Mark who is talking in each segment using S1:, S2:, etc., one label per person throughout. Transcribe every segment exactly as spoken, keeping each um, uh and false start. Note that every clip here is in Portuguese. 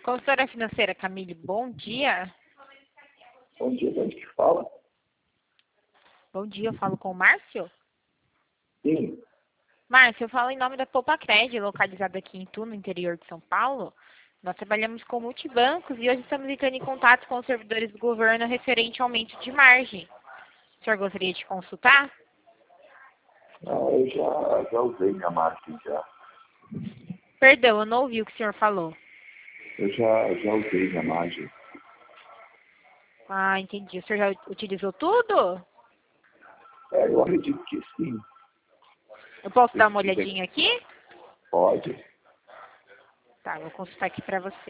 S1: Consultora financeira Camille, bom dia.
S2: Bom dia, de onde que fala?
S1: Bom dia, eu falo com o Márcio.
S2: Sim.
S1: Márcio, eu falo em nome da Poupacred, localizada aqui em Itu, no interior de São Paulo. Nós trabalhamos com multibancos e hoje estamos entrando em contato com os servidores do governo referente ao aumento de margem. O senhor gostaria de consultar?
S2: Não, eu já, já usei minha margem já.
S1: Perdão, eu não ouvi o que o senhor falou.
S2: Eu já, já usei minha margem.
S1: Ah, entendi. O senhor já utilizou tudo?
S2: É, eu acredito que sim.
S1: Eu posso
S2: Se
S1: dar uma
S2: quiser,
S1: olhadinha aqui?
S2: pode.
S1: Tá, vou consultar aqui para você.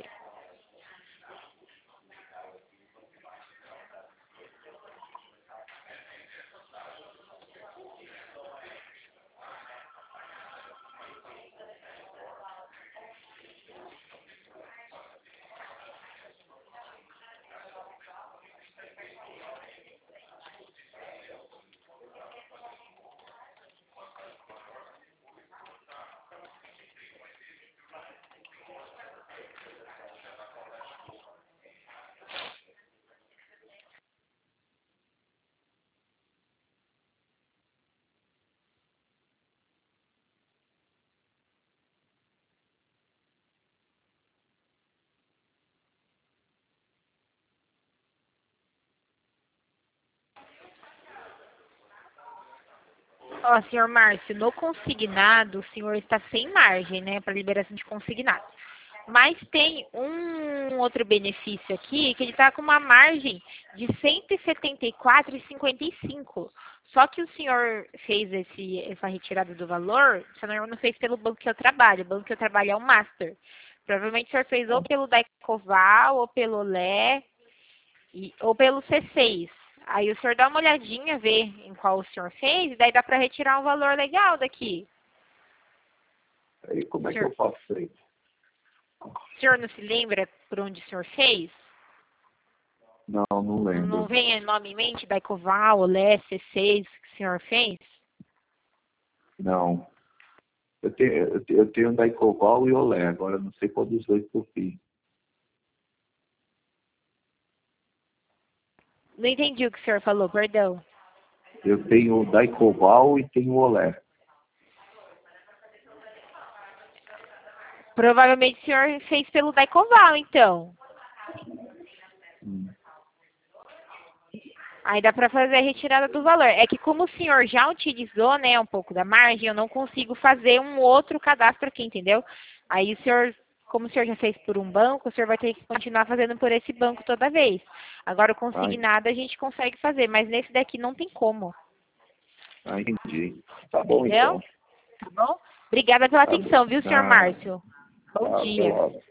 S1: Ó, senhor Márcio, no consignado, o senhor está sem margem, né, para liberação de consignado. Mas tem um outro benefício aqui, que ele está com uma margem de cento e setenta e quatro reais e cinquenta e cinco centavos. Só que o senhor fez esse, essa retirada do valor, o senhor não fez pelo banco que eu trabalho. O banco que eu trabalho é o Master. Provavelmente o senhor fez ou pelo Daicoval, ou pelo Lé, e- ou pelo C seis. Aí o senhor dá uma olhadinha, vê em qual o senhor fez, e daí dá para retirar um valor legal daqui.
S2: Aí como
S1: O
S2: é que
S1: senhor,
S2: eu faço isso?
S1: o senhor não se lembra por onde o senhor fez?
S2: Não, não
S1: Não, não
S2: lembro.
S1: vem nome em mente, Daicoval, Olé, C seis, que o senhor fez?
S2: Não. Eu tenho, eu tenho, eu tenho Daicoval e Olé, agora eu não sei qual dos dois que eu fiz.
S1: Não entendi o que o senhor falou, perdão.
S2: Eu tenho Daicoval e tenho Olé.
S1: Provavelmente o senhor fez pelo Daicoval, então.
S2: Hum.
S1: Aí dá para fazer a retirada do valor. É que como o senhor já utilizou, né, um pouco da margem, eu não consigo fazer um outro cadastro aqui, entendeu? Aí o senhor, como o senhor já fez por um banco, o senhor vai ter que continuar fazendo por esse banco toda vez. Agora o
S2: Ah,
S1: consignado a gente consegue fazer, mas nesse daqui não tem como.
S2: ah, entendi. Tá bom,
S1: Entendeu?
S2: então.
S1: Tá bom? Obrigada pela
S2: Tá bom.
S1: atenção, viu, senhor
S2: Ah,
S1: Márcio? Bom
S2: tá, até
S1: dia.
S2: logo.